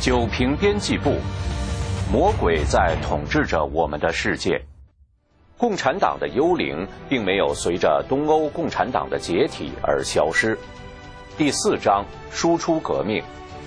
九平编辑部，魔鬼在统治着我们的世界。共产党的幽灵并没有随着东欧共产党的解体而消失。第4章：输出革命。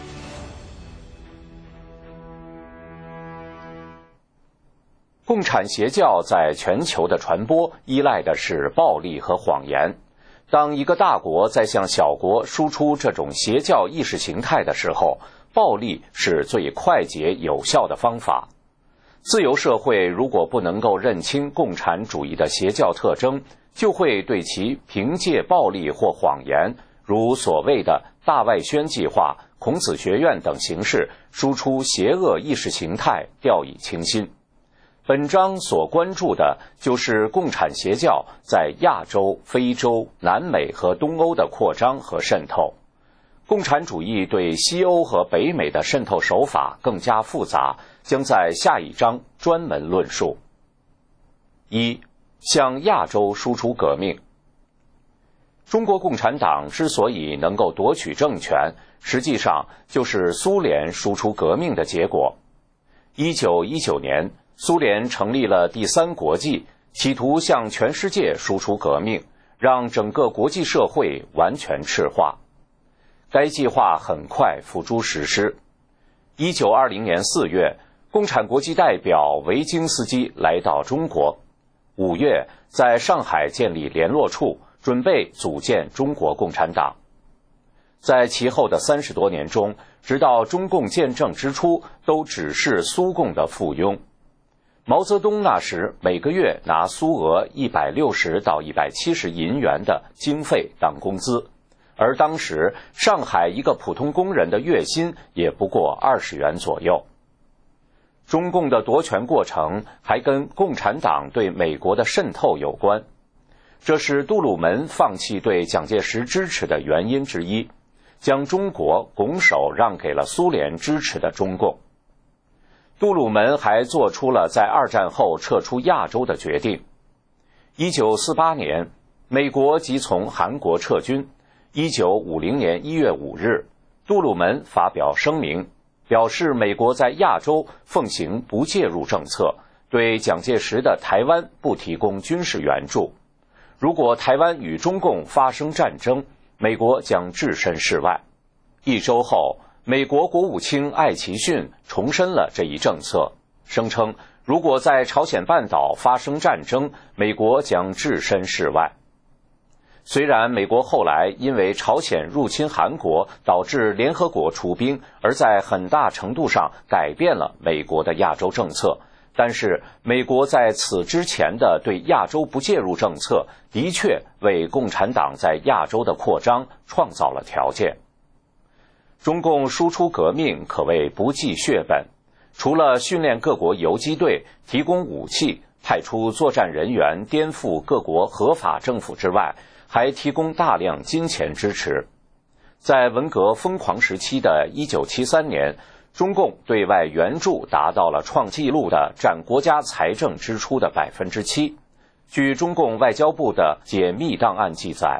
共产邪教在全球的传播依赖的是暴力和谎言。当一个大国在向小国输出这种邪教意识形态的时候，暴力是最快捷有效的方法。自由社会如果不能够认清共产主义的邪教特征，就会对其凭借暴力或谎言，如所谓的大外宣计划、孔子学院等形式输出邪恶意识形态掉以轻心。本章所关注的就是共产邪教在亚洲、非洲、南美和东欧的扩张和渗透。共产主义对西欧和北美的渗透手法更加复杂，将在下一章专门论述。1. 向亚洲输出革命。中国共产党之所以能够夺取政权，实际上就是苏联输出革命的结果。1919年，苏联成立了第三国际，企图向全世界输出革命，让整个国际社会完全赤化。该计划很快付诸实施。1920年4月，共产国际代表维京斯基来到中国。5月，在上海建立联络处，准备组建中国共产党。在其后的30多年中，直到中共建政之初，都只是苏共的附庸。毛泽东那时每个月拿苏俄160到170银元的经费当工资，而当时上海一个普通工人的月薪也不过20元左右。中共的夺权过程还跟共产党对美国的渗透有关，这是杜鲁门放弃对蒋介石支持的原因之一，将中国拱手让给了苏联支持的中共。杜鲁门还做出了在二战后撤出亚洲的决定。1948年，美国即从韩国撤军。1950年1月5日，杜鲁门发表声明，表示美国在亚洲奉行不介入政策，对蒋介石的台湾不提供军事援助。如果台湾与中共发生战争，美国将置身事外。1周后，美国国务卿艾奇逊重申了这一政策，声称如果在朝鲜半岛发生战争，美国将置身事外。虽然美国后来因为朝鲜入侵韩国导致联合国出兵，而在很大程度上改变了美国的亚洲政策，但是美国在此之前的对亚洲不介入政策的确为共产党在亚洲的扩张创造了条件。中共输出革命可谓不计血本，除了训练各国游击队、提供武器、派出作战人员颠覆各国合法政府之外，还提供大量金钱支持。在文革疯狂时期的1973年，中共对外援助达到了创纪录的占国家财政支出的7%。据中共外交部的解密档案记载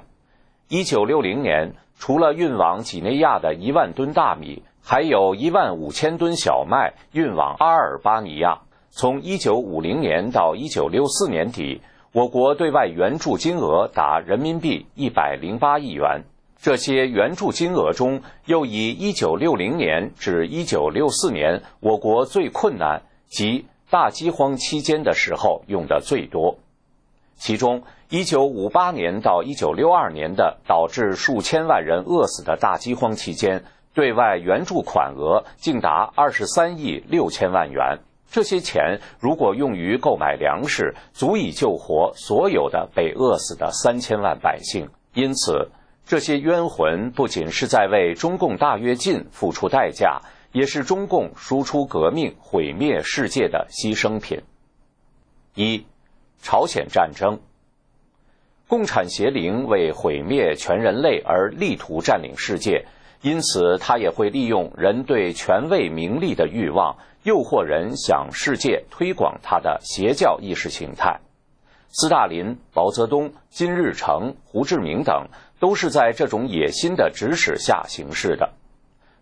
，1960年除了运往几内亚的1万吨大米，还有15000吨小麦运往阿尔巴尼亚。从1950年到1964年底，我国对外援助金额达人民币108亿元。这些援助金额中，又以1960年至1964年我国最困难及大饥荒期间的时候用的最多。其中1958年到1962年的导致数千万人饿死的大饥荒期间，对外援助款额竟达23亿6千万元。这些钱如果用于购买粮食，足以救活所有的被饿死的3000万百姓。因此，这些冤魂不仅是在为中共大跃进付出代价，也是中共输出革命毁灭世界的牺牲品。1. 朝鲜战争。共产邪灵为毁灭全人类而力图占领世界，因此他也会利用人对权位名利的欲望，诱惑人向世界推广他的邪教意识形态。斯大林、毛泽东、金日成、胡志明等都是在这种野心的指使下行事的。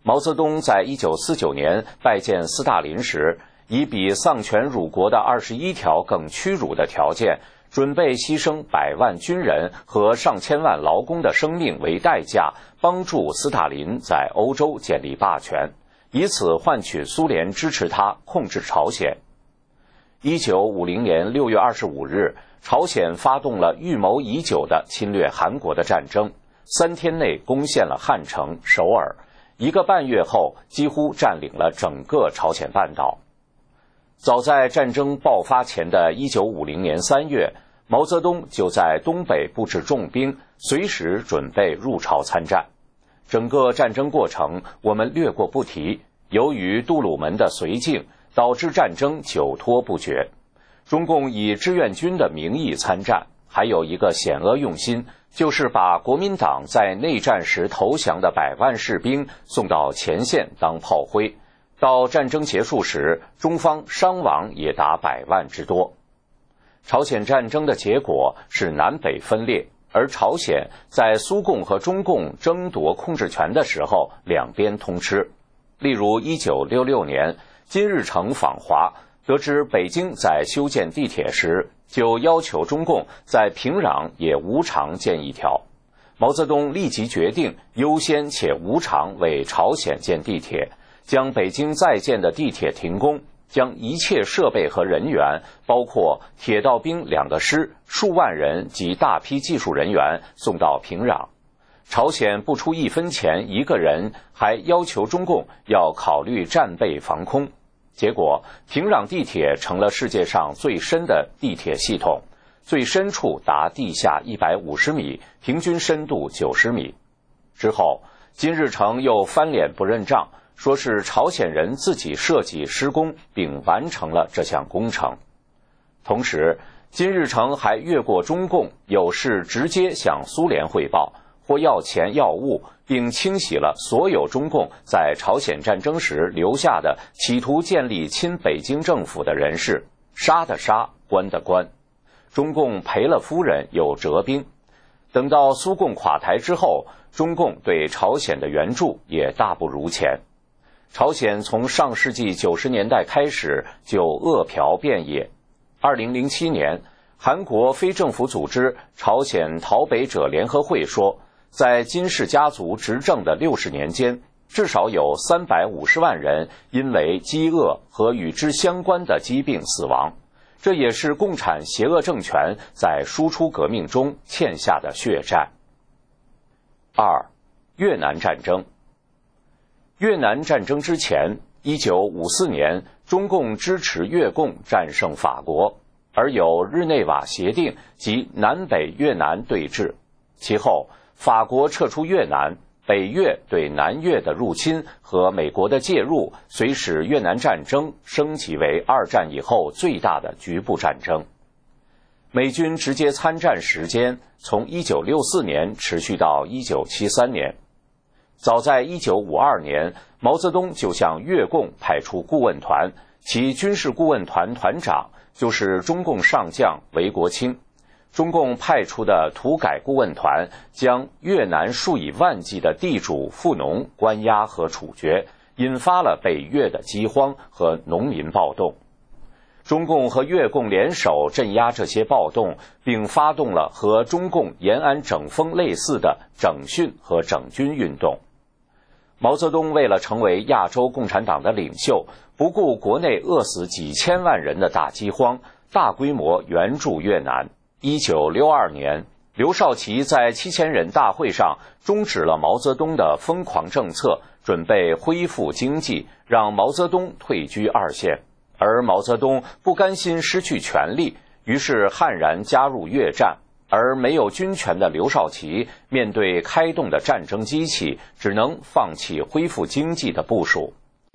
毛泽东在1949年拜见斯大林时，以比丧权辱国的21条更屈辱的条件，准备牺牲100万军人和上千万劳工的生命为代价，帮助斯大林在欧洲建立霸权，以此换取苏联支持他控制朝鲜。1950年6月25日，朝鲜发动了预谋已久的侵略韩国的战争，3天内攻陷了汉城、首尔，1个半月后几乎占领了整个朝鲜半岛。早在战争爆发前的1950年3月，毛泽东就在东北布置重兵，随时准备入朝参战。整个战争过程我们略过不提，由于杜鲁门的绥靖，导致战争久拖不决。中共以志愿军的名义参战，还有一个险恶用心，就是把国民党在内战时投降的100万士兵送到前线当炮灰。到战争结束时，中方伤亡也达100万之多。朝鲜战争的结果是南北分裂，而朝鲜在苏共和中共争夺控制权的时候，两边通吃。例如1966年，金日成访华，得知北京在修建地铁时，就要求中共在平壤也无偿建一条。毛泽东立即决定优先且无偿为朝鲜建地铁，将北京在建的地铁停工，将一切设备和人员，包括铁道兵2个师、数万人及大批技术人员送到平壤。朝鲜不出1分钱1个人，还要求中共要考虑战备防空。结果，平壤地铁成了世界上最深的地铁系统，最深处达地下150米，平均深度90米。之后，金日成又翻脸不认账，说是朝鲜人自己设计施工并完成了这项工程。同时，金日成还越过中共，有事直接向苏联汇报，或要钱要物，并清洗了所有中共在朝鲜战争时留下的企图建立亲北京政府的人士，杀的杀，关的关。中共赔了夫人又折兵。等到苏共垮台之后，中共对朝鲜的援助也大不如前。朝鲜从上世纪90年代开始就饿殍遍野。2007年，韩国非政府组织朝鲜讨北者联合会说，在金氏家族执政的60年间，至少有350万人因为饥饿和与之相关的疾病死亡。这也是共产邪恶政权在输出革命中欠下的血债。2. 越南战争。越南战争之前，1954年，中共支持越共战胜法国，而有日内瓦协定及南北越南对峙。其后，法国撤出越南，北越对南越的入侵和美国的介入，遂使越南战争升级为2战以后最大的局部战争。美军直接参战时间从1964年持续到1973年。早在1952年，毛泽东就向越共派出顾问团，其军事顾问团团长就是中共上将韦国清。中共派出的土改顾问团将越南数以万计的地主富农关押和处决，引发了北越的饥荒和农民暴动。中共和越共联手镇压这些暴动，并发动了和中共延安整风类似的整训和整军运动。毛泽东为了成为亚洲共产党的领袖，不顾国内饿死几千万人的大饥荒，大规模援助越南。1962年，刘少奇在7000人大会上终止了毛泽东的疯狂政策，准备恢复经济，让毛泽东退居2线。而毛泽东不甘心失去权力，于是悍然加入越战。而没有军权的刘少奇面对开动的战争机器，只能放弃恢复经济的部署。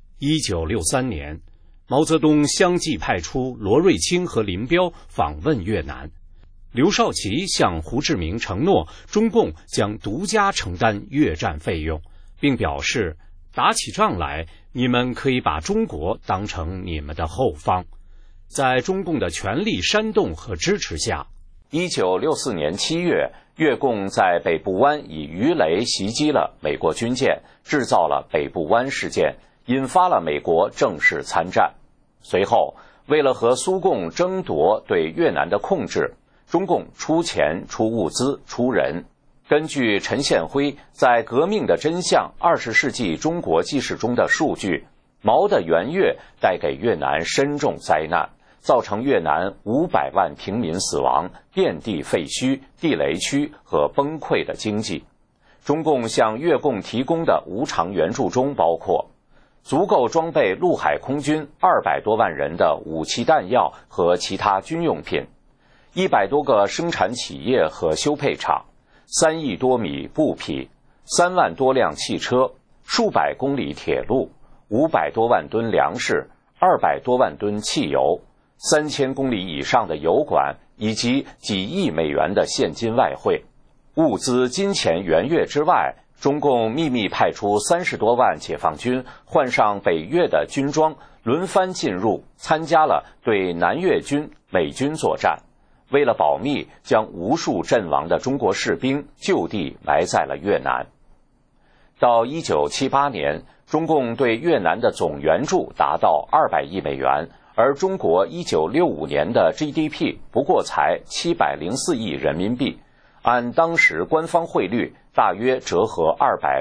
1963年，毛泽东相继派出罗瑞卿和林彪访问越南。刘少奇向胡志明承诺，中共将独家承担越战费用，并表示打起仗来，你们可以把中国当成你们的后方。在中共的全力煽动和支持下， 1964年7月，越共在北部湾以鱼雷袭击了美国军舰，制造了北部湾事件，引发了美国正式参战。随后，为了和苏共争夺对越南的控制，中共出钱、出物资、出人。根据陈宪辉在《革命的真相：20世纪中国纪事》中的数据，毛的援越带给越南深重灾难，造成越南500万平民死亡，遍地废墟、地雷区和崩溃的经济。中共向越共提供的无偿援助中包括足够装备陆海空军200多万人的武器弹药和其他军用品，100多个生产企业和修配厂，3亿多米布匹，3万多辆汽车，数百公里铁路，500多万吨粮食，200多万吨汽油，3000公里以上的油管，以及几亿美元的现金外汇。物资金钱援越之外，中共秘密派出30多万解放军，换上北越的军装，轮番进入，参加了对南越军、美军作战。为了保密，将无数阵亡的中国士兵就地埋在了越南。到1978年，中共对越南的总援助达到200亿美元，而中国1965年的 GDP 不过才704亿人民币，按当时官方汇率大约折合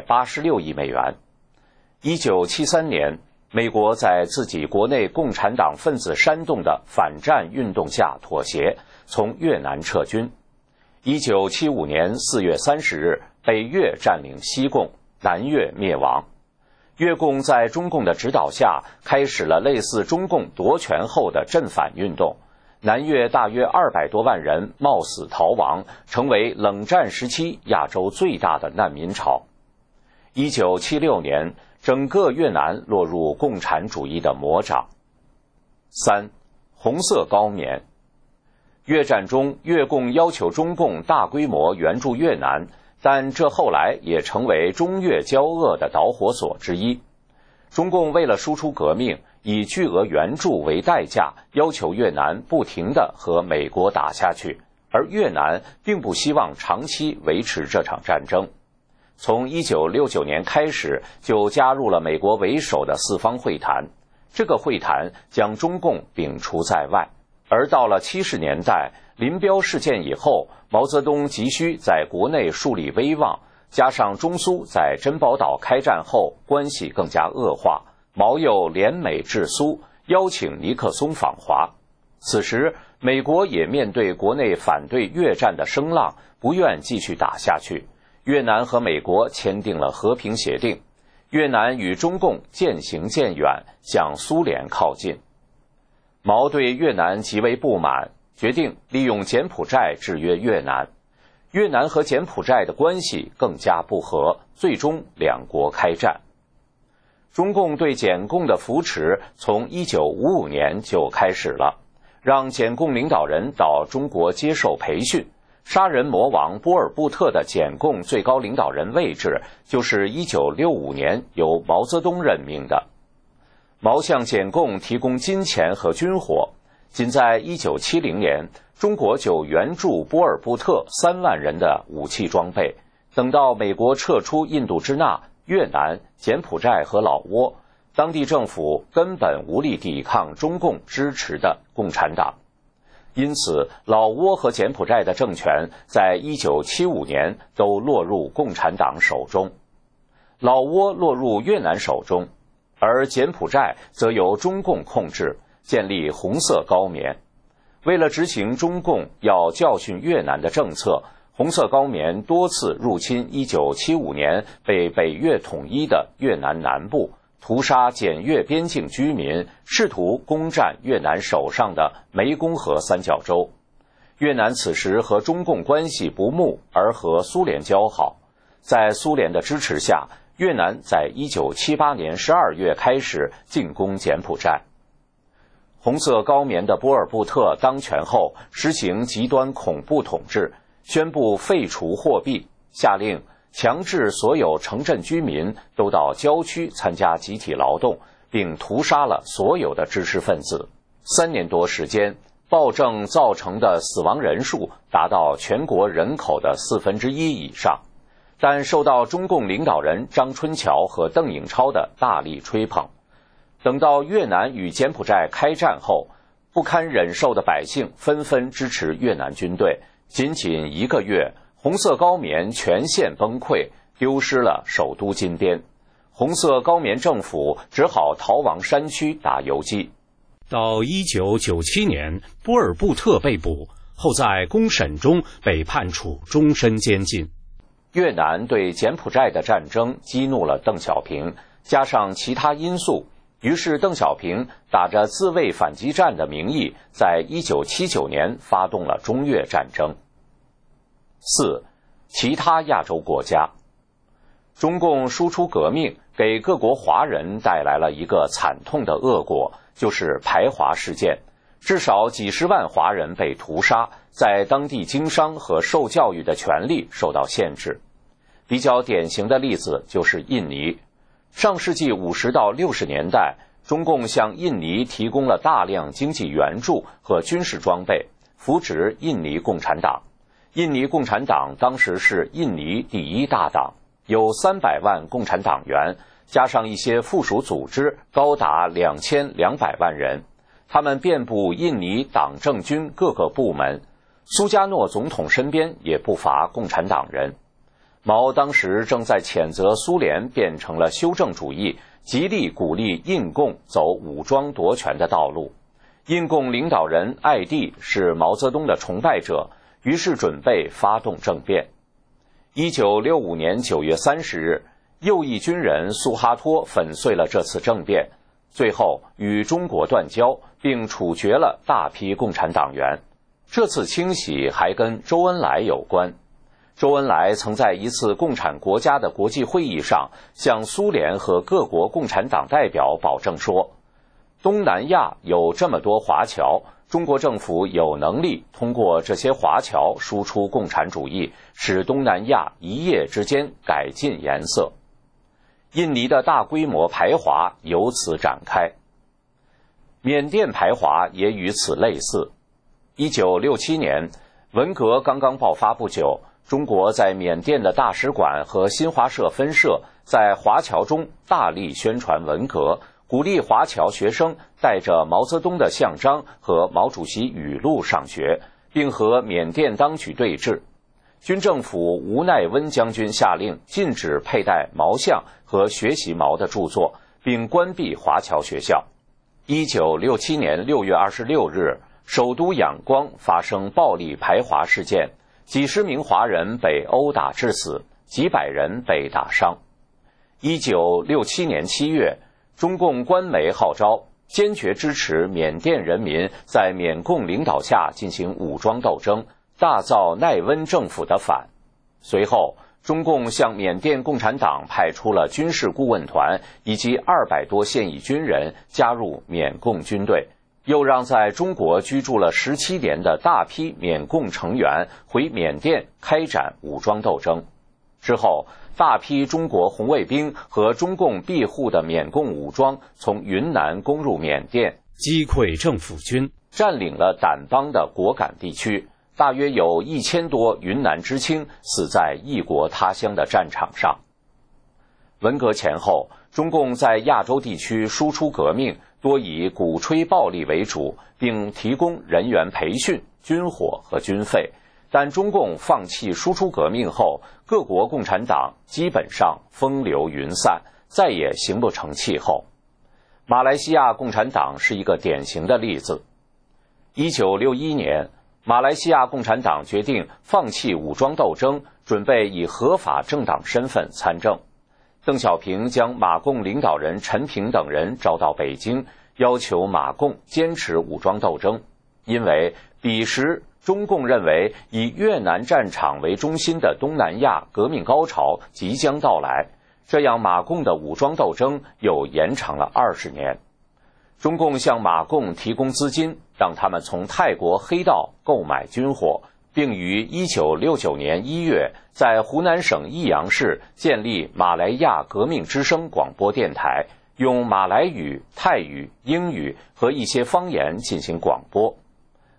286亿美元。1973年，美国在自己国内共产党分子煽动的反战运动下妥协，从越南撤军。1975年4月30日，北越占领西贡，南越灭亡。越共在中共的指导下，开始了类似中共夺权后的镇反运动。南越大约200多万人冒死逃亡，成为冷战时期亚洲最大的难民潮。1976年，整个越南落入共产主义的魔掌。3. 红色高棉。越战中，越共要求中共大规模援助越南，但这后来也成为中越交恶的导火索之一。中共为了输出革命，以巨额援助为代价，要求越南不停地和美国打下去，而越南并不希望长期维持这场战争。从1969年开始，就加入了美国为首的四方会谈，这个会谈将中共摒除在外。而到了70年代，林彪事件以后，毛泽东急需在国内树立威望，加上中苏在珍宝岛开战后关系更加恶化，毛又联美制苏，邀请尼克松访华。此时，美国也面对国内反对越战的声浪，不愿继续打下去。越南和美国签订了和平协定，越南与中共渐行渐远，向苏联靠近。毛对越南极为不满，决定利用柬埔寨制约越南。越南和柬埔寨的关系更加不和，最终两国开战。中共对柬共的扶持从1955年就开始了，让柬共领导人到中国接受培训。杀人魔王波尔布特的柬共最高领导人位置就是1965年由毛泽东任命的。毛向柬共提供金钱和军火，仅在1970年，中国就援助波尔布特3万人的武器装备。等到美国撤出印度支那、越南、柬埔寨和老挝，当地政府根本无力抵抗中共支持的共产党。因此，老挝和柬埔寨的政权在1975年都落入共产党手中，老挝落入越南手中，而柬埔寨则由中共控制，建立红色高棉。为了执行中共要教训越南的政策，红色高棉多次入侵1975年被北越统一的越南南部，屠杀柬越边境居民，试图攻占越南手上的湄公河三角洲。越南此时和中共关系不睦，而和苏联交好。在苏联的支持下，越南在1978年12月开始进攻柬埔寨。红色高棉的波尔布特当权后，实行极端恐怖统治，宣布废除货币，下令强制所有城镇居民都到郊区参加集体劳动，并屠杀了所有的知识分子。3年多时间， 暴政造成的死亡人数达到全国人口的1/4以上，但受到中共领导人张春桥和邓颖超的大力吹捧。等到越南与柬埔寨开战后，不堪忍受的百姓纷纷支持越南军队，仅仅1个月，红色高棉全线崩溃，丢失了首都金边。红色高棉政府只好逃往山区打游击。 到1997年，波尔布特被捕后，在公审中被判处终身监禁。 越南对柬埔寨的战争激怒了邓小平，加上其他因素，于是邓小平打着自卫反击战的名义，在1979年发动了中越战争。4. 其他亚洲国家。中共输出革命给各国华人带来了一个惨痛的恶果，就是排华事件，至少几十万华人被屠杀，在当地经商和受教育的权利受到限制。比较典型的例子就是印尼。上世纪50到60年代，中共向印尼提供了大量经济援助和军事装备，扶植印尼共产党。印尼共产党当时是印尼第1大党，有300万共产党员，加上一些附属组织，高达2200万人。他们遍布印尼党政军各个部门，苏加诺总统身边也不乏共产党人。毛当时正在谴责苏联变成了修正主义，极力鼓励印共走武装夺权的道路。印共领导人艾蒂是毛泽东的崇拜者，于是准备发动政变。1965年9月30日，右翼军人苏哈托粉碎了这次政变，最后与中国断交，并处决了大批共产党员。这次清洗还跟周恩来有关。周恩来曾在一次共产国家的国际会议上向苏联和各国共产党代表保证说，东南亚有这么多华侨，中国政府有能力通过这些华侨输出共产主义，使东南亚一夜之间改进颜色。印尼的大规模排华由此展开，缅甸排华也与此类似。1967年，文革刚刚爆发不久，中国在缅甸的大使馆和新华社分社在华侨中大力宣传文革，鼓励华侨学生带着毛泽东的像章和毛主席语录上学，并和缅甸当局对峙。军政府吴奈温将军下令禁止佩戴毛像和学习毛的著作，并关闭华侨学校。1967年6月26日，首都仰光发生暴力排华事件，几十名华人被殴打致死，几百人被打伤。1967年7月，中共官媒号召坚决支持缅甸人民在缅共领导下进行武装斗争，大造奈温政府的反。随后，中共向缅甸共产党派出了军事顾问团以及200多现役军人加入缅共军队，又让在中国居住了17年的大批缅共成员回缅甸开展武装斗争。之后，大批中国红卫兵和中共庇护的缅共武装从云南攻入缅甸， 击溃政府军， 占领了掸邦的果敢地区，大约有1000多云南知青死在异国他乡的战场上。文革前后，中共在亚洲地区输出革命多以鼓吹暴力为主，并提供人员培训、军火和军费。但中共放弃输出革命后，各国共产党基本上风流云散，再也形不成气候。马来西亚共产党是一个典型的例子。1961年，马来西亚共产党决定放弃武装斗争，准备以合法政党身份参政。邓小平将马共领导人陈平等人招到北京，要求马共坚持武装斗争，因为彼时中共认为以越南战场为中心的东南亚革命高潮即将到来，这样马共的武装斗争又延长了20年。中共向马共提供资金，让他们从泰国黑道购买军火，并于1969年1月在湖南省益阳市建立马来亚革命之声广播电台，用马来语、泰语、英语和一些方言进行广播。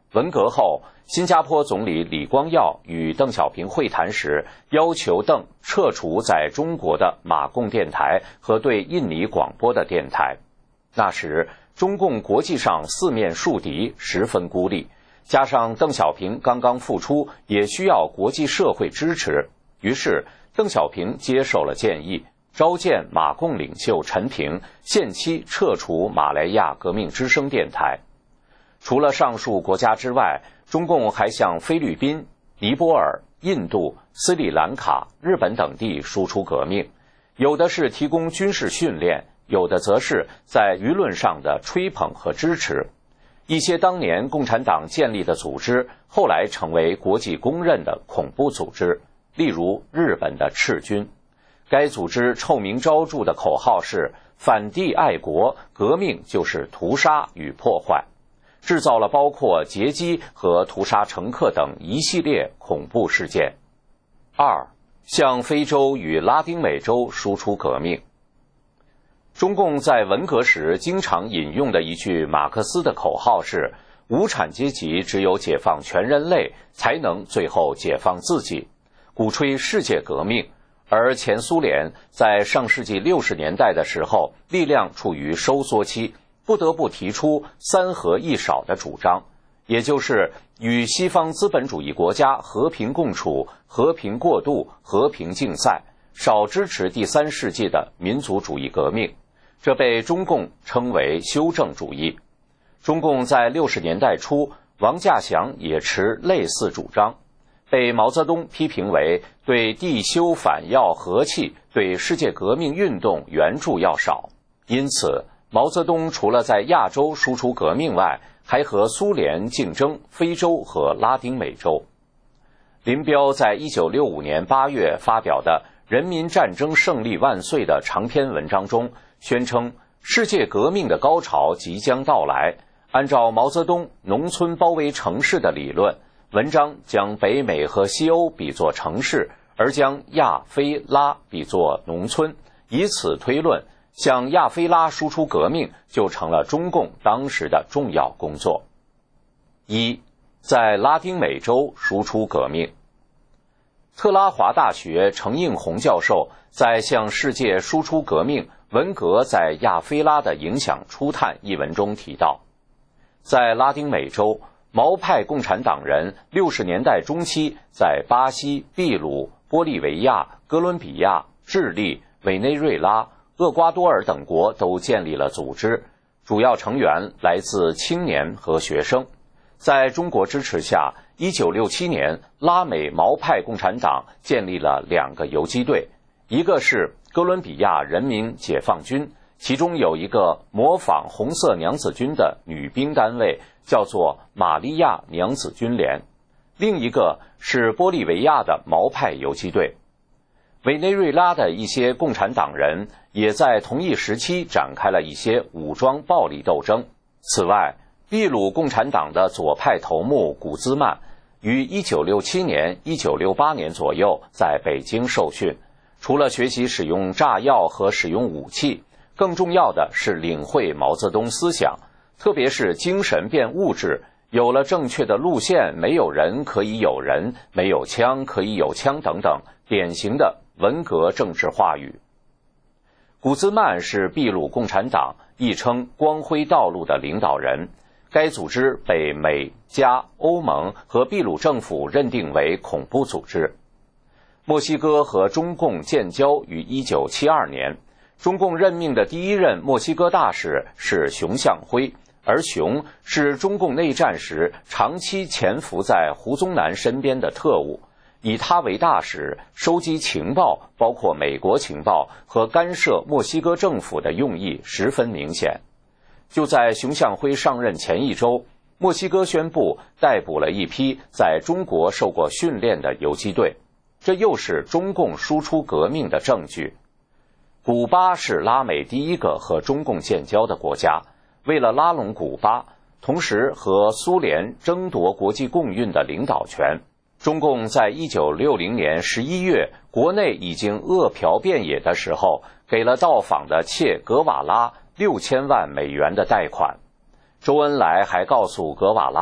文革后，新加坡总理李光耀与邓小平会谈时，要求邓撤除在中国的马共电台和对印尼广播的电台。那时，中共国际上四面树敌，十分孤立，加上邓小平刚刚复出，也需要国际社会支持。于是，邓小平接受了建议，召见马共领袖陈平，限期撤除马来亚革命之声电台。除了上述国家之外，中共还向菲律宾、尼泊尔、印度、斯里兰卡、日本等地输出革命，有的是提供军事训练，有的则是在舆论上的吹捧和支持。一些当年共产党建立的组织，后来成为国际公认的恐怖组织，例如日本的赤军。该组织臭名昭著的口号是反帝爱国，革命就是屠杀与破坏，制造了包括劫机和屠杀乘客等一系列恐怖事件。2. 向非洲与拉丁美洲输出革命。中共在文革时经常引用的一句马克思的口号是无产阶级只有解放全人类，才能最后解放自己，鼓吹世界革命。而前苏联在上世纪60年代的时候，力量处于收缩期，不得不提出三合一少的主张，也就是与西方资本主义国家和平共处、和平过渡、和平竞赛，少支持第三世界的民族主义革命。这被中共称为修正主义。中共在60年代初，王稼祥也持类似主张，被毛泽东批评为对地修反要和气，对世界革命运动援助要少。因此，毛泽东除了在亚洲输出革命外，还和苏联竞争非洲和拉丁美洲。林彪在1965年8月发表的《人民战争胜利万岁》的长篇文章中，宣称世界革命的高潮即将到来。按照毛泽东农村包围城市的理论，文章将北美和西欧比作城市，而将亚非拉比作农村，以此推论，向亚非拉输出革命就成了中共当时的重要工作。1. 在拉丁美洲输出革命。特拉华大学程应红教授在《向世界输出革命：文革在亚非拉的影响初探》一文中提到，在拉丁美洲，毛派共产党人60年代中期在巴西、秘鲁、玻利维亚、哥伦比亚、智利、委内瑞拉、厄瓜多尔等国都建立了组织，主要成员来自青年和学生。在中国支持下，1967年，拉美毛派共产党建立了2个游击队，一个是哥伦比亚人民解放军，其中有一个模仿红色娘子军的女兵单位，叫做玛利亚娘子军连；另一个是玻利维亚的毛派游击队。委内瑞拉的一些共产党人也在同一时期展开了一些武装暴力斗争。此外，秘鲁共产党的左派头目古兹曼于1967年、1968年左右在北京受训，除了学习使用炸药和使用武器，更重要的是领会毛泽东思想，特别是精神变物质，有了正确的路线，没有人可以有人，没有枪可以有枪等等，典型的文革政治话语。古兹曼是秘鲁共产党亦称光辉道路的领导人，该组织被美加欧盟和秘鲁政府认定为恐怖组织。墨西哥和中共建交于1972年，中共任命的第一任墨西哥大使是熊向晖，而熊是中共内战时长期潜伏在胡宗南身边的特务，以他为大使，收集情报，包括美国情报，和干涉墨西哥政府的用意十分明显。就在熊向晖上任前一周，墨西哥宣布逮捕了一批在中国受过训练的游击队，这又是中共输出革命的证据。古巴是拉美第一个和中共建交的国家，为了拉拢古巴，同时和苏联争夺国际共运的领导权，中共在1960年11月国内已经饿殍遍野的时候，给了到访的切格瓦拉6000万美元的贷款。周恩来还告诉格瓦拉，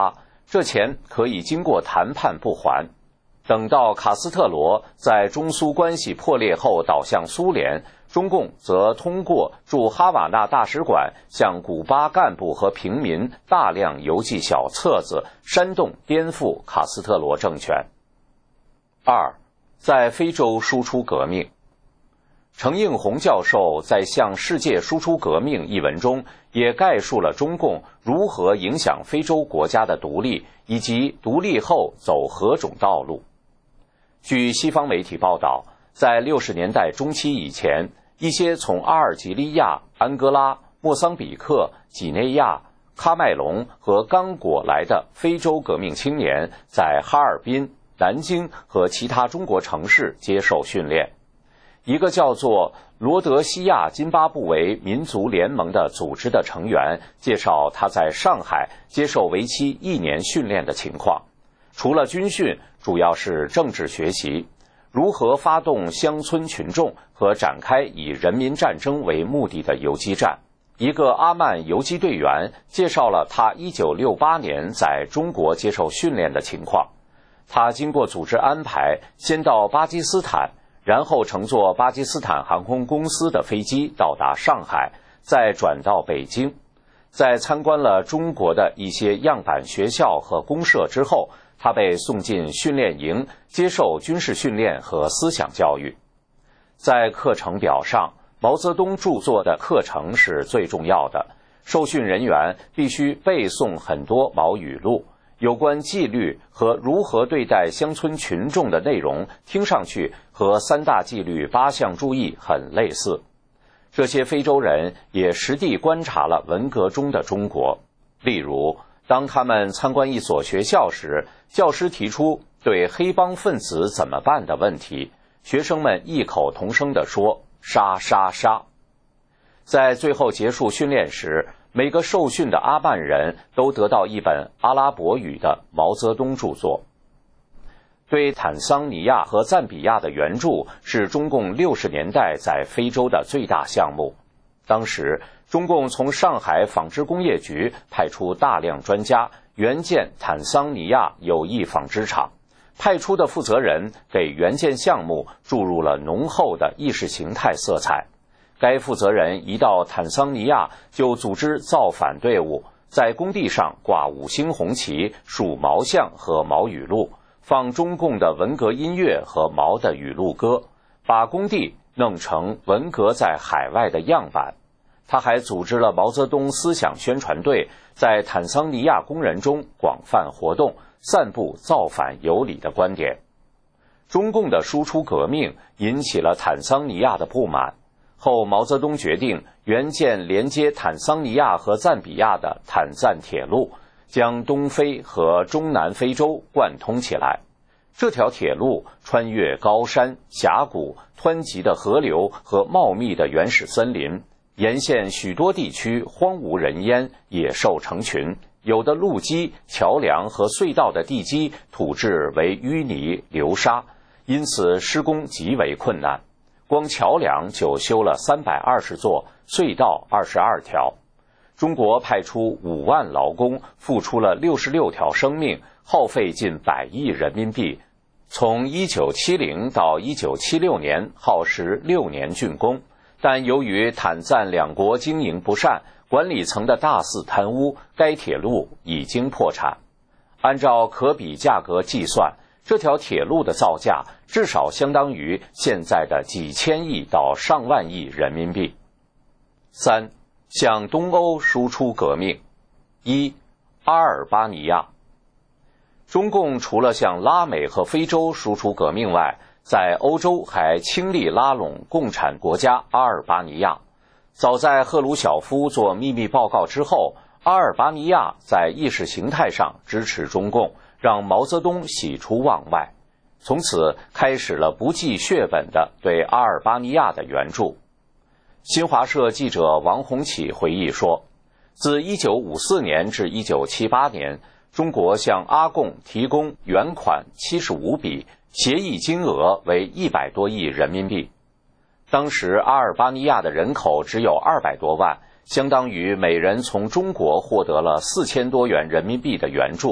这钱可以经过谈判不还。等到卡斯特罗在中苏关系破裂后倒向苏联，中共则通过驻哈瓦那大使馆向古巴干部和平民大量邮寄小册子，煽动颠覆卡斯特罗政权。2. 在非洲输出革命。程应红教授在《向世界输出革命》一文中也概述了中共如何影响非洲国家的独立，以及独立后走何种道路。据西方媒体报道，在60年代中期以前，一些从阿尔及利亚、安哥拉、莫桑比克、几内亚、喀麦隆和刚果来的非洲革命青年在哈尔滨、南京和其他中国城市接受训练。一个叫做罗德西亚津巴布韦民族联盟的组织的成员介绍他在上海接受为期1年训练的情况。除了军训，主要是政治学习，如何发动乡村群众和展开以人民战争为目的的游击战。一个阿曼游击队员介绍了他1968年在中国接受训练的情况。他经过组织安排，先到巴基斯坦，然后乘坐巴基斯坦航空公司的飞机到达上海，再转到北京。在参观了中国的一些样板学校和公社之后，他被送进训练营，接受军事训练和思想教育。在课程表上，毛泽东著作的课程是最重要的，受训人员必须背诵很多毛语录。有关纪律和如何对待乡村群众的内容，听上去和3大纪律8项注意很类似。这些非洲人也实地观察了文革中的中国。例如，当他们参观一所学校时，教师提出对黑帮分子怎么办的问题，学生们异口同声地说：杀杀杀。在最后结束训练时，每个受训的阿曼人都得到一本阿拉伯语的毛泽东著作。对坦桑尼亚和赞比亚的援助是中共60年代在非洲的最大项目。当时，中共从上海纺织工业局派出大量专家援建坦桑尼亚友谊纺织厂，派出的负责人给援建项目注入了浓厚的意识形态色彩。该负责人一到坦桑尼亚就组织造反队伍，在工地上挂5星红旗、竖毛像和毛语录，放中共的文革音乐和毛的语录歌，把工地弄成文革在海外的样板。他还组织了毛泽东思想宣传队，在坦桑尼亚工人中广泛活动，散布造反有理的观点。中共的输出革命引起了坦桑尼亚的不满。后毛泽东决定援建连接坦桑尼亚和赞比亚的坦赞铁路，将东非和中南非洲贯通起来。这条铁路穿越高山、峡谷、湍急的河流和茂密的原始森林，沿线许多地区荒无人烟，野兽成群，有的路基、桥梁和隧道的地基土质为淤泥流沙，因此施工极为困难。光桥梁就修了320座，隧道22条。中国派出5万劳工，付出了66条生命，耗费近100亿人民币。从1970到1976年，耗时6年竣工。但由于坦赞两国经营不善，管理层的大肆贪污，该铁路已经破产。按照可比价格计算，这条铁路的造价至少相当于现在的几千亿到上万亿人民币。3. 向东欧输出革命。1. 阿尔巴尼亚。中共除了向拉美和非洲输出革命外，在欧洲还倾力拉拢共产国家阿尔巴尼亚。早在赫鲁晓夫做秘密报告之后，阿尔巴尼亚在意识形态上支持中共，让毛泽东喜出望外。从此开始了不计血本的对阿尔巴尼亚的援助。新华社记者王洪启回忆说，自1954年至1978年，中国向阿共提供原款75笔，协议金额为100多亿人民币。当时阿尔巴尼亚的人口只有200多万，相当于每人从中国获得了4000多元人民币的援助，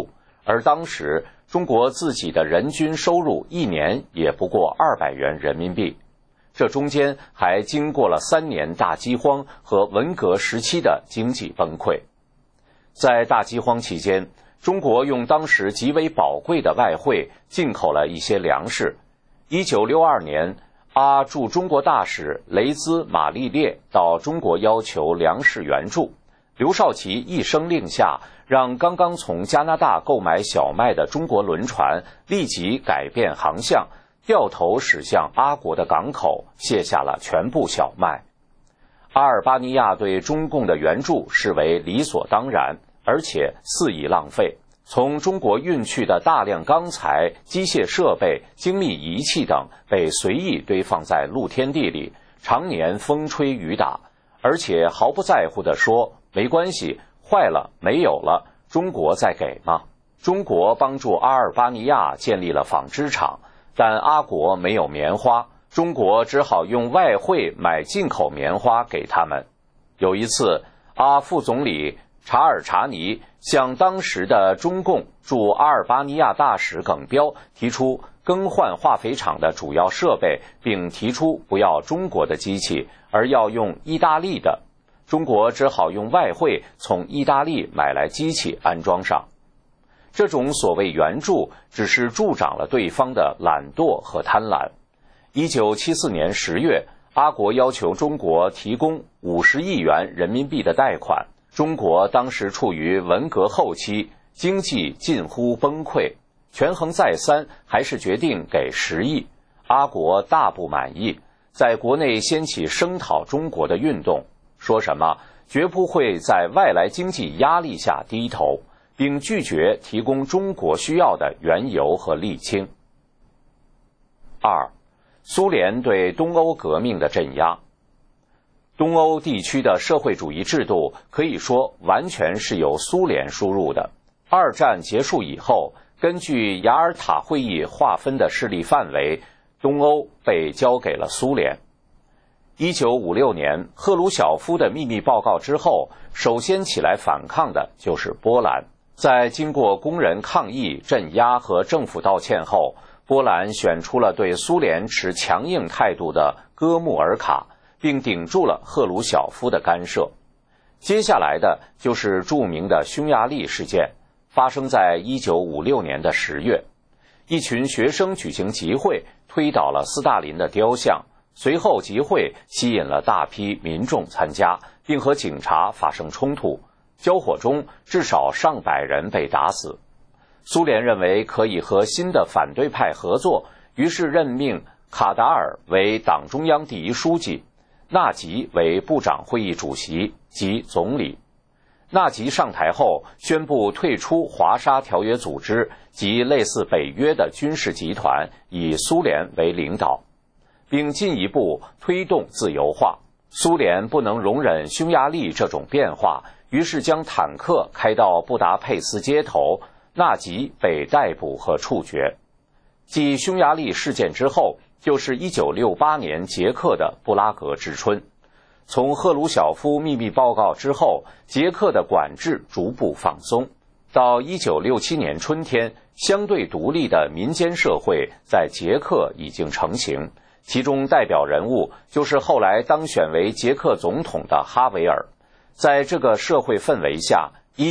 而当时中国自己的人均收入一年也不过200元人民币，这中间还经过了3年大饥荒和文革时期的经济崩溃。在大饥荒期间，中国用当时极为宝贵的外汇进口了一些粮食。1962年，驻中国大使雷兹·马利列到中国要求粮食援助，刘少奇一声令下，让刚刚从加拿大购买小麦的中国轮船立即改变航向，掉头驶向阿国的港口，卸下了全部小麦。阿尔巴尼亚对中共的援助视为理所当然，而且肆意浪费。从中国运去的大量钢材、机械设备、精密仪器等被随意堆放在露天地里，常年风吹雨打，而且毫不在乎地说没关系，坏了没有了，中国再给嘛。中国帮助阿尔巴尼亚建立了纺织厂，但阿国没有棉花，中国只好用外汇买进口棉花给他们。有一次，阿副总理查尔查尼向当时的中共驻阿尔巴尼亚大使耿彪提出更换化肥厂的主要设备，并提出不要中国的机器，而要用意大利的。中国只好用外汇从意大利买来机器安装上。这种所谓援助只是助长了对方的懒惰和贪婪。1974年10月，阿国要求中国提供50亿元人民币的贷款。中国当时处于文革后期，经济近乎崩溃，权衡再三，还是决定给10亿。阿国大不满意，在国内掀起声讨中国的运动，说什么绝不会在外来经济压力下低头，并拒绝提供中国需要的原油和沥青。2. 苏联对东欧革命的镇压。东欧地区的社会主义制度可以说完全是由苏联输入的。二战结束以后，根据雅尔塔会议划分的势力范围，东欧被交给了苏联。1956年，赫鲁晓夫的秘密报告之后，首先起来反抗的就是波兰。在经过工人抗议、镇压和政府道歉后，波兰选出了对苏联持强硬态度的哥穆尔卡，并顶住了赫鲁晓夫的干涉。接下来的就是著名的匈牙利事件，发生在1956年的10月。一群学生举行集会，推倒了斯大林的雕像，随后集会吸引了大批民众参加，并和警察发生冲突，交火中至少上百人被打死。苏联认为可以和新的反对派合作，于是任命卡达尔为党中央第一书记，纳吉为部长会议主席及总理。纳吉上台后宣布退出华沙条约组织及类似北约的军事集团，以苏联为领导，并进一步推动自由化。苏联不能容忍匈牙利这种变化，于是将坦克开到布达佩斯街头，纳吉被逮捕和处决。继匈牙利事件之后，就是1968年捷克的布拉格之春。从赫鲁晓夫秘密报告之后，捷克的管制逐步放松。到1967年春天，相对独立的民间社会在捷克已经成型，其中代表人物就是后来当选为捷克总统的哈维尔。在这个社会氛围下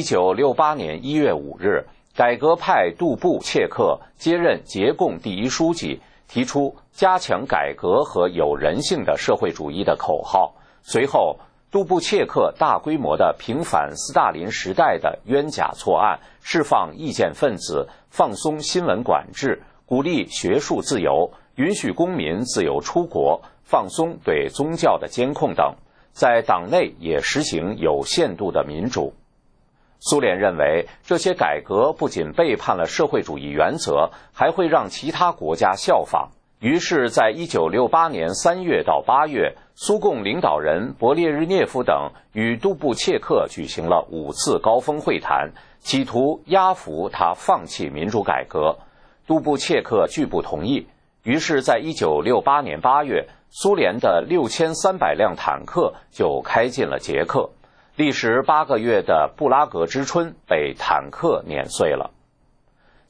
，1968年1月5日，改革派杜布切克接任捷共第一书记，提出加强改革和有人性的社会主义的口号。随后，杜布切克大规模地平反斯大林时代的冤假错案，释放意见分子，放松新闻管制，鼓励学术自由，允许公民自由出国，放松对宗教的监控等，在党内也实行有限度的民主。苏联认为这些改革不仅背叛了社会主义原则，还会让其他国家效仿。于是在1968年3月到8月，苏共领导人勃列日涅夫等与杜布切克举行了5次高峰会谈，企图压服他放弃民主改革。杜布切克拒不同意，于是在1968年8月，苏联的6300辆坦克就开进了捷克。历时8个月的布拉格之春被坦克碾碎了。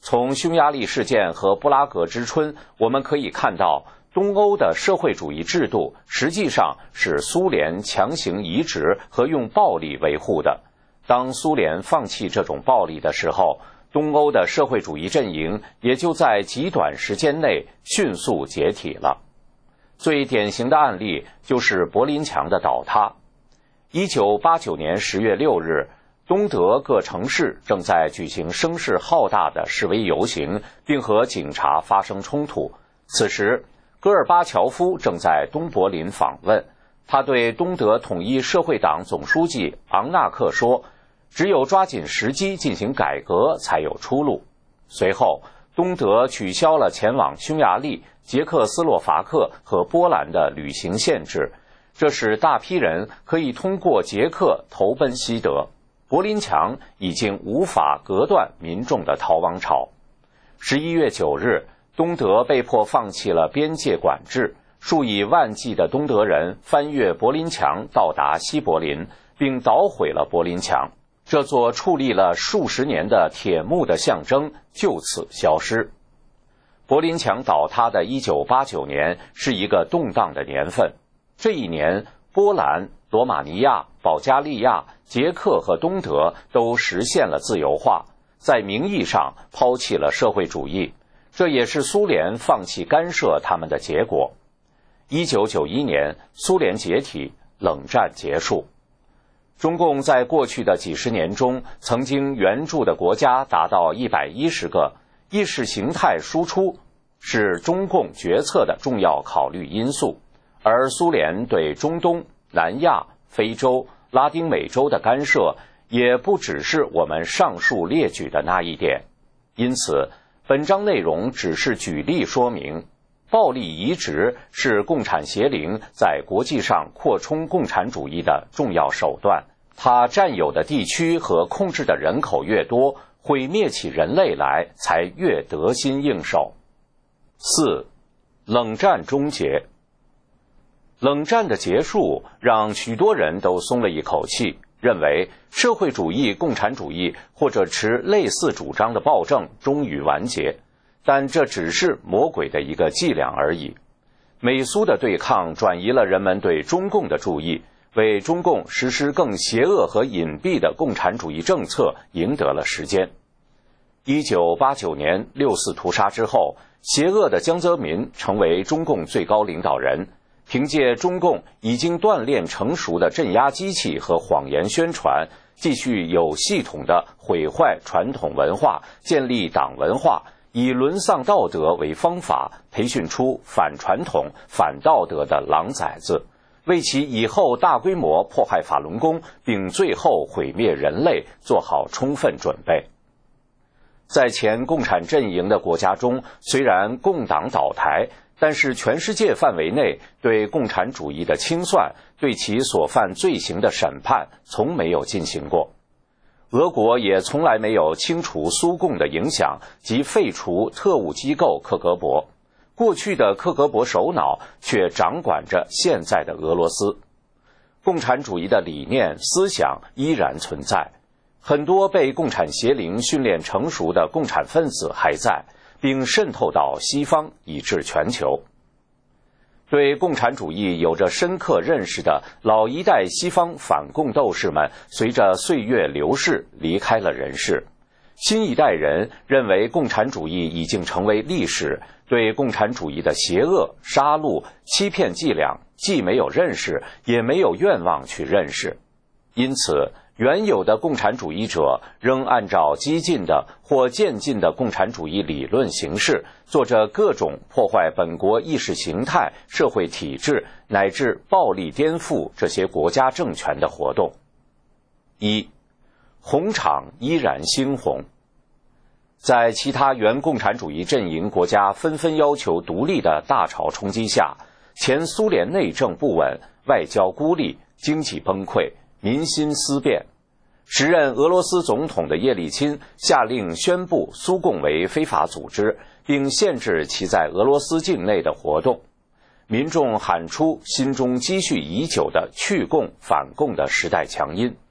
从匈牙利事件和布拉格之春，我们可以看到东欧的社会主义制度实际上是苏联强行移植和用暴力维护的。当苏联放弃这种暴力的时候，东欧的社会主义阵营也就在极短时间内迅速解体了。最典型的案例就是柏林墙的倒塌。1989年10月6日，东德各城市正在举行声势浩大的示威游行，并和警察发生冲突。此时，戈尔巴乔夫正在东柏林访问，他对东德统一社会党总书记昂纳克说，只有抓紧时机进行改革才有出路。随后，东德取消了前往匈牙利、捷克斯洛伐克和波兰的旅行限制，这使大批人可以通过捷克投奔西德。柏林墙已经无法隔断民众的逃亡潮。11月9日，东德被迫放弃了边界管制，数以万计的东德人翻越柏林墙到达西柏林，并捣毁了柏林墙。这座矗立了数十年的铁幕的象征就此消失。柏林墙倒塌的1989年是一个动荡的年份。这一年，波兰、罗马尼亚、保加利亚、捷克和东德都实现了自由化，在名义上抛弃了社会主义，这也是苏联放弃干涉他们的结果。1991年，苏联解体，冷战结束。中共在过去的几十年中，曾经援助的国家达到110个，意识形态输出是中共决策的重要考虑因素，而苏联对中东、南亚、非洲、拉丁美洲的干涉也不只是我们上述列举的那一点。因此，本章内容只是举例说明，暴力移植是共产邪灵在国际上扩充共产主义的重要手段，它占有的地区和控制的人口越多，毁灭起人类来才越得心应手。4. 冷战终结。冷战的结束让许多人都松了一口气，认为社会主义、共产主义或者持类似主张的暴政终于完结，但这只是魔鬼的一个伎俩而已。美苏的对抗转移了人们对中共的注意，为中共实施更邪恶和隐蔽的共产主义政策赢得了时间。1989年6四屠杀之后，邪恶的江泽民成为中共最高领导人，凭借中共已经锻炼成熟的镇压机器和谎言宣传，继续有系统地毁坏传统文化，建立党文化，以沦丧道德为方法，培训出反传统、反道德的狼崽子，为其以后大规模迫害法轮功并最后毁灭人类做好充分准备。在前共产阵营的国家中，虽然共党倒台，但是全世界范围内对共产主义的清算，对其所犯罪行的审判从没有进行过。俄国也从来没有清除苏共的影响及废除特务机构克格勃，过去的克格勃首脑却掌管着现在的俄罗斯。共产主义的理念、思想依然存在，很多被共产邪灵训练成熟的共产分子还在，并渗透到西方以至全球。对共产主义有着深刻认识的老一代西方反共斗士们，随着岁月流逝离开了人世。新一代人认为共产主义已经成为历史，对共产主义的邪恶、杀戮、欺骗伎俩既没有认识，也没有愿望去认识。因此，原有的共产主义者仍按照激进的或渐进的共产主义理论形式，做着各种破坏本国意识形态、社会体制乃至暴力颠覆这些国家政权的活动。1. 红场依然猩红。在其他原共产主义阵营国家纷纷要求独立的大潮冲击下，前苏联内政不稳，外交孤立，经济崩溃，民心思变。时任俄罗斯总统的叶利钦下令宣布苏共为非法组织，并限制其在俄罗斯境内的活动。民众喊出心中积蓄已久的去共反共的时代强音。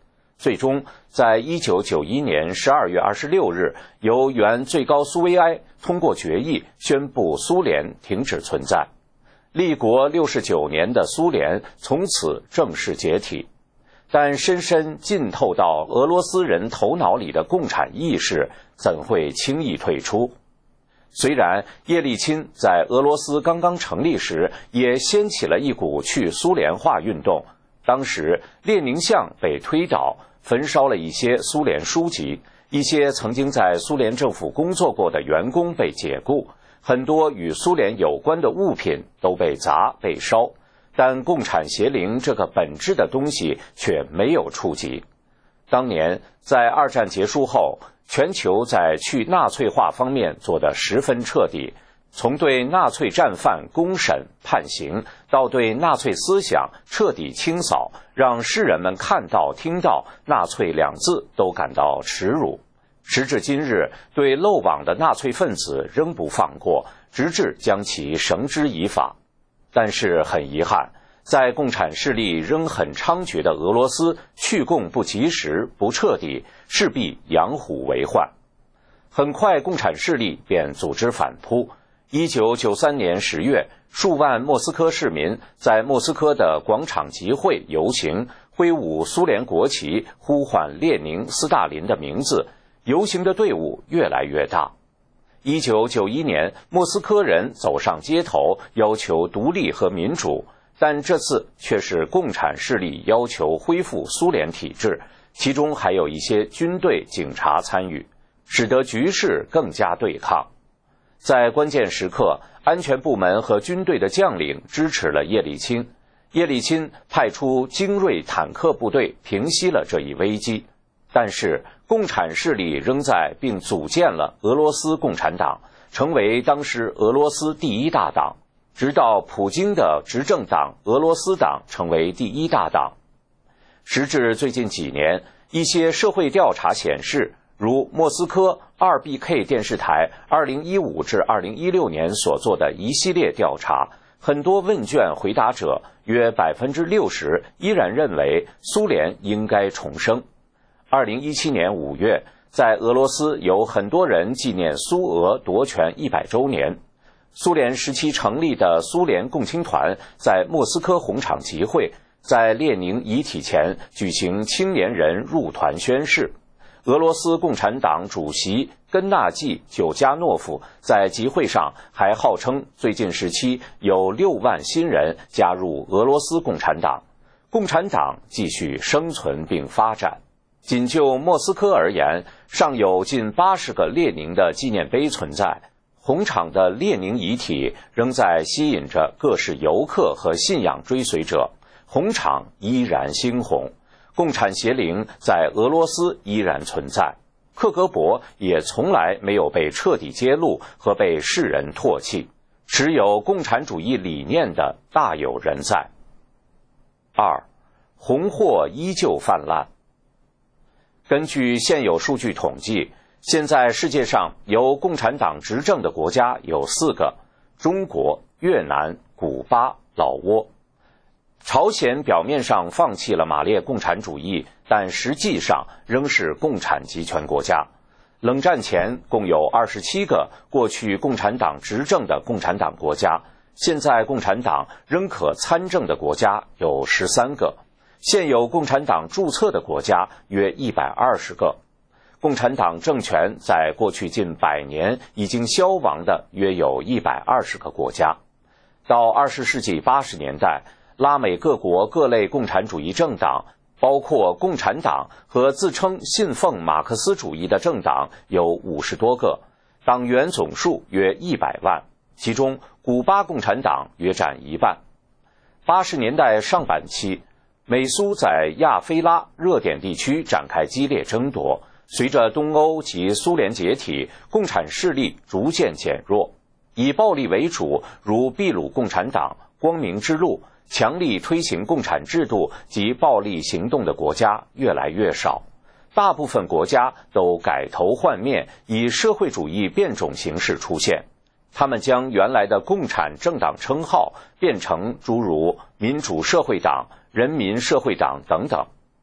最终在1991年12月26日，由原最高苏维埃通过决议宣布苏联停止存在。立国69年的苏联从此正式解体。但深深浸透到俄罗斯人头脑里的共产意识怎会轻易退出？虽然叶利钦在俄罗斯刚刚成立时也掀起了一股去苏联化运动，当时列宁像被推倒，焚烧了一些苏联书籍，一些曾经在苏联政府工作过的员工被解雇，很多与苏联有关的物品都被砸被烧，但共产邪灵这个本质的东西却没有触及。当年在二战结束后，全球在去纳粹化方面做得十分彻底，从对纳粹战犯公审判刑，到对纳粹思想彻底清扫，让世人们看到听到纳粹两字都感到耻辱。时至今日，对漏网的纳粹分子仍不放过，直至将其绳之以法。但是很遗憾，在共产势力仍很猖獗的俄罗斯，去共不及时不彻底，势必养虎为患。很快共产势力便组织反扑。1993年10月，数万莫斯科市民在莫斯科的广场集会游行，挥舞苏联国旗，呼唤列宁、斯大林的名字，游行的队伍越来越大。1991年，莫斯科人走上街头，要求独立和民主，但这次却是共产势力要求恢复苏联体制，其中还有一些军队、警察参与，使得局势更加对抗。在关键时刻，安全部门和军队的将领支持了叶利钦，叶利钦派出精锐坦克部队平息了这一危机。但是共产势力仍在，并组建了俄罗斯共产党，成为当时俄罗斯第一大党，直到普京的执政党俄罗斯党成为第一大党。时至最近几年，一些社会调查显示，如莫斯科 2BK 电视台2015至2016年所做的一系列调查，很多问卷回答者约60%依然认为苏联应该重生。2017年5月，在俄罗斯有很多人纪念苏俄夺权100周年。苏联时期成立的苏联共青团在莫斯科红场集会，在列宁遗体前举行青年人入团宣誓。俄罗斯共产党主席根纳季·久加诺夫在集会上还号称，最近时期有6万新人加入俄罗斯共产党，共产党继续生存并发展。仅就莫斯科而言，尚有近80个列宁的纪念碑存在，红场的列宁遗体仍在吸引着各式游客和信仰追随者，红场依然猩红。共产邪灵在俄罗斯依然存在，克格勃也从来没有被彻底揭露和被世人唾弃，持有共产主义理念的大有人在。2. 红货依旧泛滥。根据现有数据统计，现在世界上由共产党执政的国家有4个：中国、越南、古巴、老挝。朝鲜表面上放弃了马列共产主义，但实际上仍是共产集权国家。冷战前共有27个过去共产党执政的共产党国家，现在共产党仍可参政的国家有13个。现有共产党注册的国家约120个，共产党政权在过去近100年已经消亡的约有120个国家。到20世纪80年代，拉美各国各类共产主义政党，包括共产党和自称信奉马克思主义的政党有50多个，党员总数约100万，其中古巴共产党约占1半。80年代上半期，美苏在亚非拉热点地区展开激烈争夺，随着东欧及苏联解体，共产势力逐渐减弱，以暴力为主，如秘鲁共产党、光明之路，强力推行共产制度及暴力行动的国家越来越少，大部分国家都改头换面，以社会主义变种形式出现。他们将原来的共产政党称号变成诸如民主社会党、人民社会党等等。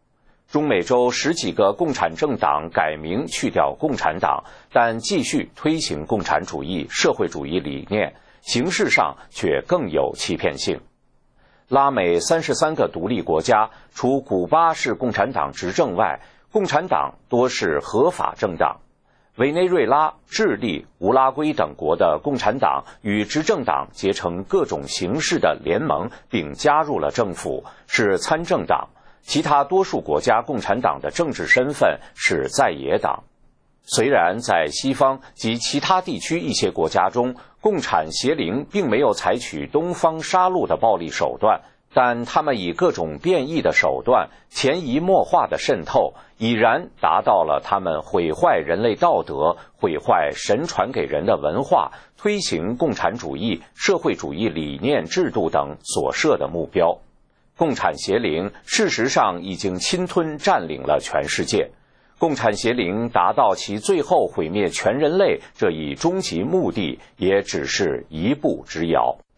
中美洲10几个共产政党改名去掉共产党，但继续推行共产主义、社会主义理念，形式上却更有欺骗性。拉美33个独立国家，除古巴是共产党执政外，共产党多是合法政党。委内瑞拉、智利、乌拉圭等国的共产党与执政党结成各种形式的联盟，并加入了政府，是参政党。其他多数国家共产党的政治身份是在野党。虽然在西方及其他地区一些国家中，共产邪灵并没有采取东方杀戮的暴力手段，但他们以各种变异的手段潜移默化的渗透，已然达到了他们毁坏人类道德、毁坏神传给人的文化、推行共产主义、社会主义理念制度等所设的目标。共产邪灵事实上已经侵吞占领了全世界。共产邪灵达到其最后毁灭全人类这一终极目的，也只是一步之遥。